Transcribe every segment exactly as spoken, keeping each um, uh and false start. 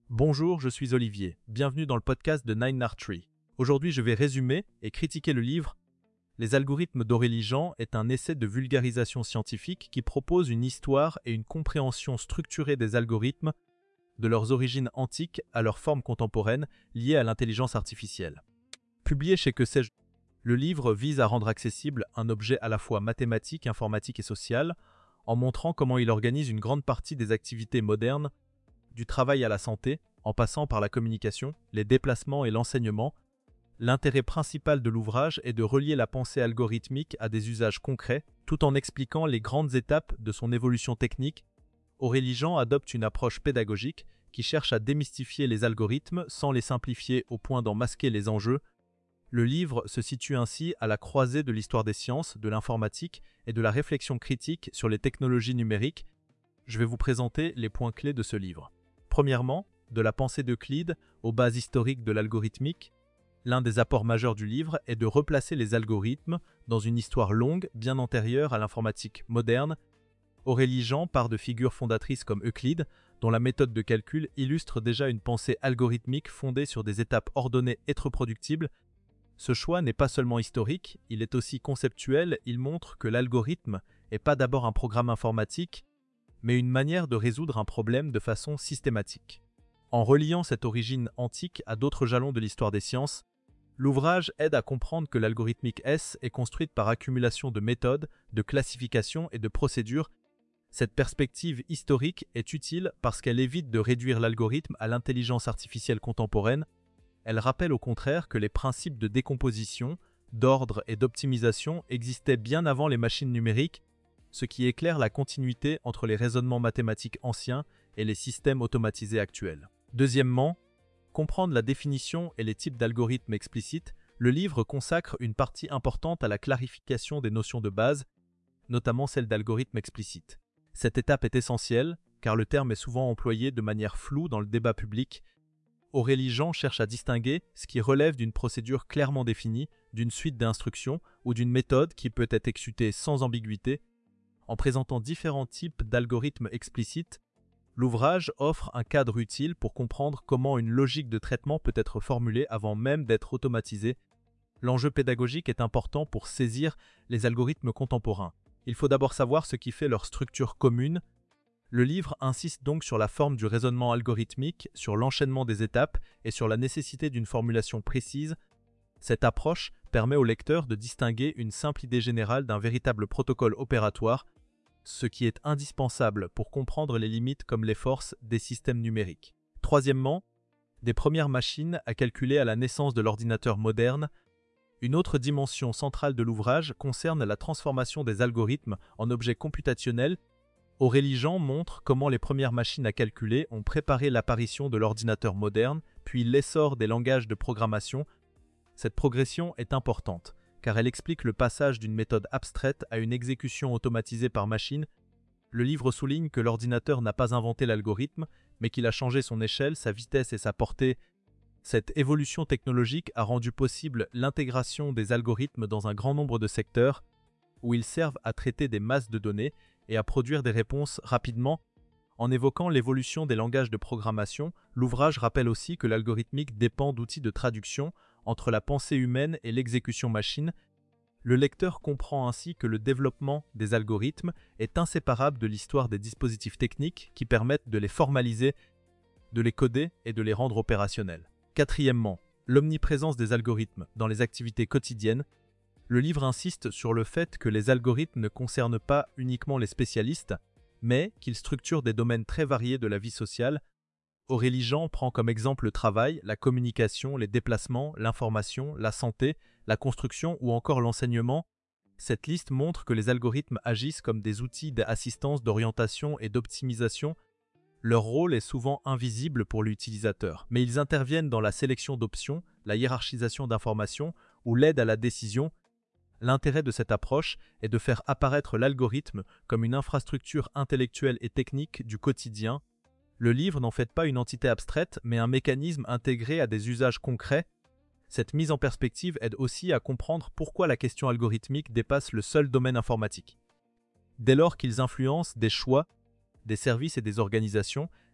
Bonjour, je suis Olivier. Bienvenue dans le podcast de Nine Art Tree. Aujourd'hui, je vais résumer et critiquer le livre Les algorithmes d'Aurélie Jean est un essai de vulgarisation scientifique qui propose une histoire et une compréhension structurée des algorithmes, de leurs origines antiques à leur forme contemporaine liée à l'intelligence artificielle. Publié chez Que sais-je, le livre vise à rendre accessible un objet à la fois mathématique, informatique et social, en montrant comment il organise une grande partie des activités modernes, du travail à la santé, en passant par la communication, les déplacements et l'enseignement. L'intérêt principal de l'ouvrage est de relier la pensée algorithmique à des usages concrets, tout en expliquant les grandes étapes de son évolution technique. Aurélie Jean adopte une approche pédagogique qui cherche à démystifier les algorithmes sans les simplifier au point d'en masquer les enjeux. Le livre se situe ainsi à la croisée de l'histoire des sciences, de l'informatique et de la réflexion critique sur les technologies numériques. Je vais vous présenter les points clés de ce livre. Premièrement, de la pensée d'Euclide aux bases historiques de l'algorithmique. L'un des apports majeurs du livre est de replacer les algorithmes dans une histoire longue, bien antérieure à l'informatique moderne. Aurélie Jean part de figures fondatrices comme Euclide, dont la méthode de calcul illustre déjà une pensée algorithmique fondée sur des étapes ordonnées et reproductibles. Ce choix n'est pas seulement historique, il est aussi conceptuel, il montre que l'algorithme n'est pas d'abord un programme informatique, mais une manière de résoudre un problème de façon systématique. En reliant cette origine antique à d'autres jalons de l'histoire des sciences, l'ouvrage aide à comprendre que l'algorithmique S est construite par accumulation de méthodes, de classifications et de procédures. Cette perspective historique est utile parce qu'elle évite de réduire l'algorithme à l'intelligence artificielle contemporaine. Elle rappelle au contraire que les principes de décomposition, d'ordre et d'optimisation existaient bien avant les machines numériques, ce qui éclaire la continuité entre les raisonnements mathématiques anciens et les systèmes automatisés actuels. Deuxièmement, comprendre la définition et les types d'algorithmes explicites, le livre consacre une partie importante à la clarification des notions de base, notamment celle d'algorithmes explicites. Cette étape est essentielle, car le terme est souvent employé de manière floue dans le débat public. Aurélie Jean cherche à distinguer ce qui relève d'une procédure clairement définie, d'une suite d'instructions ou d'une méthode qui peut être exécutée sans ambiguïté. En présentant différents types d'algorithmes explicites, l'ouvrage offre un cadre utile pour comprendre comment une logique de traitement peut être formulée avant même d'être automatisée. L'enjeu pédagogique est important pour saisir les algorithmes contemporains. Il faut d'abord savoir ce qui fait leur structure commune. Le livre insiste donc sur la forme du raisonnement algorithmique, sur l'enchaînement des étapes et sur la nécessité d'une formulation précise. Cette approche permet au lecteur de distinguer une simple idée générale d'un véritable protocole opératoire, ce qui est indispensable pour comprendre les limites comme les forces des systèmes numériques. Troisièmement, des premières machines à calculer à la naissance de l'ordinateur moderne. Une autre dimension centrale de l'ouvrage concerne la transformation des algorithmes en objets computationnels. Aurélie Jean montre comment les premières machines à calculer ont préparé l'apparition de l'ordinateur moderne, puis l'essor des langages de programmation. Cette progression est importante, car elle explique le passage d'une méthode abstraite à une exécution automatisée par machine. Le livre souligne que l'ordinateur n'a pas inventé l'algorithme, mais qu'il a changé son échelle, sa vitesse et sa portée. Cette évolution technologique a rendu possible l'intégration des algorithmes dans un grand nombre de secteurs, où ils servent à traiter des masses de données et à produire des réponses rapidement. En évoquant l'évolution des langages de programmation, l'ouvrage rappelle aussi que l'algorithmique dépend d'outils de traduction entre la pensée humaine et l'exécution machine. Le lecteur comprend ainsi que le développement des algorithmes est inséparable de l'histoire des dispositifs techniques qui permettent de les formaliser, de les coder et de les rendre opérationnels. Quatrièmement, l'omniprésence des algorithmes dans les activités quotidiennes. Le livre insiste sur le fait que les algorithmes ne concernent pas uniquement les spécialistes, mais qu'ils structurent des domaines très variés de la vie sociale. Aurélie Jean prend comme exemple le travail, la communication, les déplacements, l'information, la santé, la construction ou encore l'enseignement. Cette liste montre que les algorithmes agissent comme des outils d'assistance, d'orientation et d'optimisation. Leur rôle est souvent invisible pour l'utilisateur, mais ils interviennent dans la sélection d'options, la hiérarchisation d'informations ou l'aide à la décision. L'intérêt de cette approche est de faire apparaître l'algorithme comme une infrastructure intellectuelle et technique du quotidien. Le livre n'en fait pas une entité abstraite, mais un mécanisme intégré à des usages concrets. Cette mise en perspective aide aussi à comprendre pourquoi la question algorithmique dépasse le seul domaine informatique. Dès lors qu'ils influencent des choix, des services et des organisations,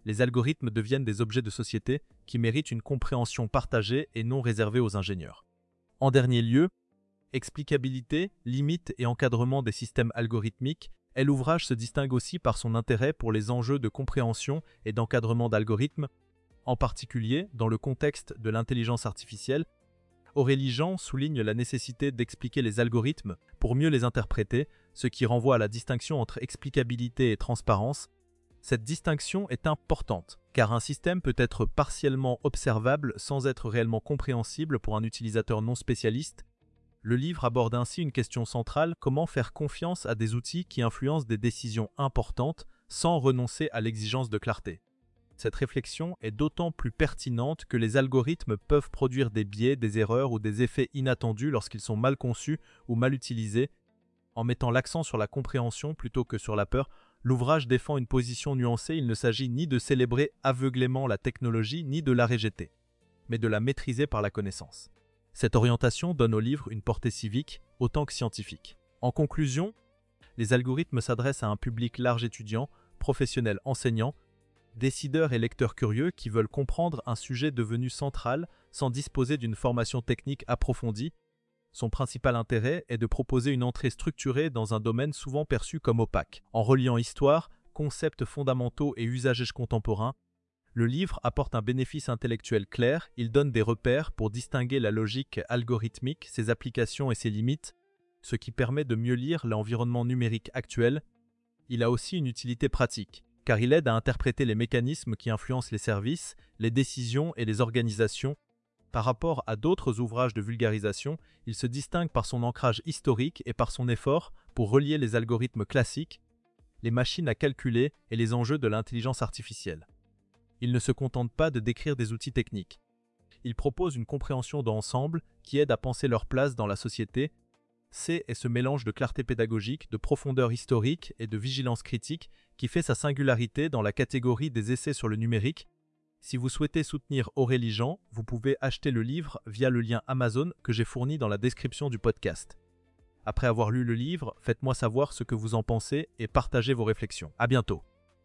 les algorithmes deviennent des objets de société qui méritent une compréhension partagée et non réservée aux ingénieurs. En dernier lieu, explicabilité, limites et encadrement des systèmes algorithmiques, et l'ouvrage se distingue aussi par son intérêt pour les enjeux de compréhension et d'encadrement d'algorithmes, en particulier dans le contexte de l'intelligence artificielle. Aurélie Jean souligne la nécessité d'expliquer les algorithmes pour mieux les interpréter, ce qui renvoie à la distinction entre explicabilité et transparence. Cette distinction est importante, car un système peut être partiellement observable sans être réellement compréhensible pour un utilisateur non spécialiste. Le livre aborde ainsi une question centrale: comment faire confiance à des outils qui influencent des décisions importantes sans renoncer à l'exigence de clarté. Cette réflexion est d'autant plus pertinente que les algorithmes peuvent produire des biais, des erreurs ou des effets inattendus lorsqu'ils sont mal conçus ou mal utilisés. En mettant l'accent sur la compréhension plutôt que sur la peur, l'ouvrage défend une position nuancée. Il ne s'agit ni de célébrer aveuglément la technologie, ni de la rejeter, mais de la maîtriser par la connaissance. Cette orientation donne au livre une portée civique autant que scientifique. En conclusion, les algorithmes s'adressent à un public large: étudiants, professionnels, enseignants, décideurs et lecteurs curieux qui veulent comprendre un sujet devenu central sans disposer d'une formation technique approfondie. Son principal intérêt est de proposer une entrée structurée dans un domaine souvent perçu comme opaque. En reliant histoire, concepts fondamentaux et usages contemporains, le livre apporte un bénéfice intellectuel clair. Il donne des repères pour distinguer la logique algorithmique, ses applications et ses limites, ce qui permet de mieux lire l'environnement numérique actuel. Il a aussi une utilité pratique, car il aide à interpréter les mécanismes qui influencent les services, les décisions et les organisations. Par rapport à d'autres ouvrages de vulgarisation, il se distingue par son ancrage historique et par son effort pour relier les algorithmes classiques, les machines à calculer et les enjeux de l'intelligence artificielle. Il ne se contente pas de décrire des outils techniques. Il propose une compréhension d'ensemble qui aide à penser leur place dans la société. C'est ce mélange de clarté pédagogique, de profondeur historique et de vigilance critique qui fait sa singularité dans la catégorie des essais sur le numérique. Si vous souhaitez soutenir Aurélie Jean, vous pouvez acheter le livre via le lien Amazon que j'ai fourni dans la description du podcast. Après avoir lu le livre, faites-moi savoir ce que vous en pensez et partagez vos réflexions. À bientôt.